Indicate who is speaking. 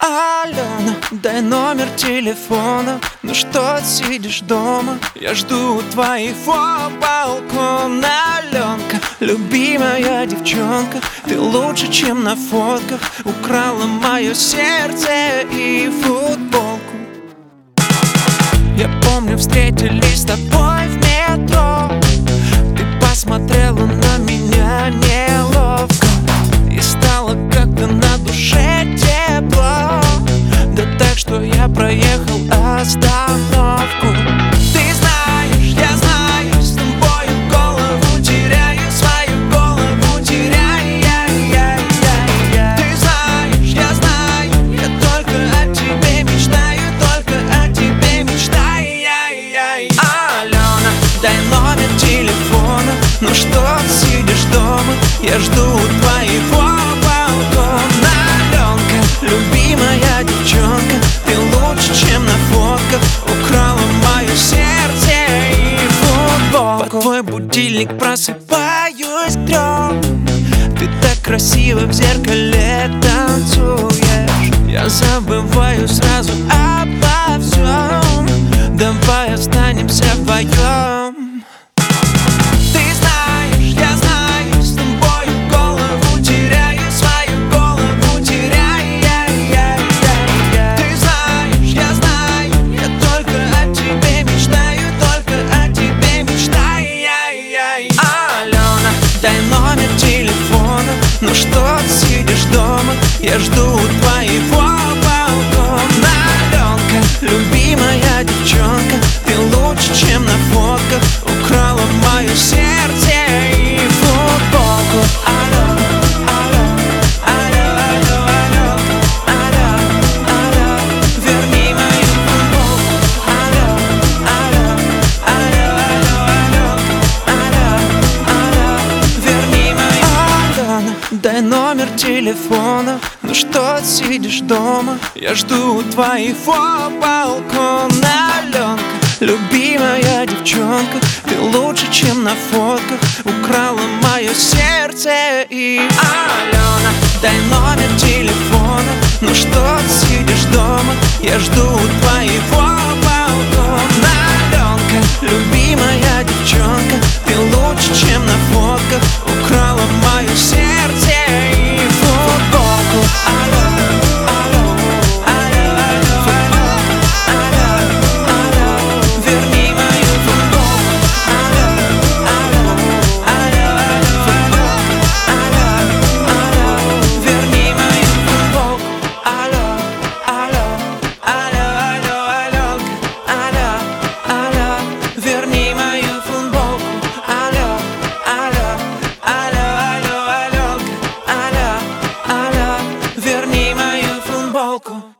Speaker 1: Алена, дай номер телефона. Ну что сидишь дома? Я жду твоего балкона. Аленка, любимая девчонка, ты лучше, чем на фотках. Украла мое сердце и футболку. Я помню, встретились с тобой в метро. Ты посмотрела на меня неловко, и стало как-то на душе тепло. Да так, что я проехал остановку. Ты знаешь, я знаю, с тобою голову теряю, свою голову теряю. Ты знаешь, я знаю, я только о тебе мечтаю, только о тебе мечтаю. Алена, дай номер телефона. Ну что сидишь дома? Я жду твоего балкона. Аленка, любимая девчонка, ты лучше, чем на фотках. Украла мое сердце и футболку. Под твой будильник просыпаюсь к 3. Ты так красиво в зеркале танцуешь. Я забываю сразу обо всем. Давай останемся вдвоем. Ты знаешь, я знаю, с тобою голову теряю, свою голову теряю. Ты знаешь, я знаю, я только о тебе мечтаю, только о тебе мечтаю. Алена, дай номер телефона. Ну что сидишь дома? Я жду твоего балкона. Аленка, любимая девчонка, ты лучше, чем на фотках. Украла мое сердце и футболку. Алло, алло, алло, алло, алло, алло, верни мою футболку. Алло, алло, алло, алло, алло, верни мою. Алена, дай номер телефона. Ну что сидишь дома? Я жду твоего балкона. Аленка, любимая девчонка, ты лучше, чем на фотках. Украла мое сердце и Алена, дай номер телефона. Ну что сидишь дома? Я жду твоего балкона. Аленка, любимая девчонка, ты лучше, чем на фотках. Украла мое сердце и футболку. Алло, алло, алло, алло, алло, алло, верни мою футболку. Алло, алло, алло, алло, алло, верни мою футболку. Алло, алло, алло, алло, алло, верни мою футболку. Алло, алло, алло, алло, алло, верни мою футболку.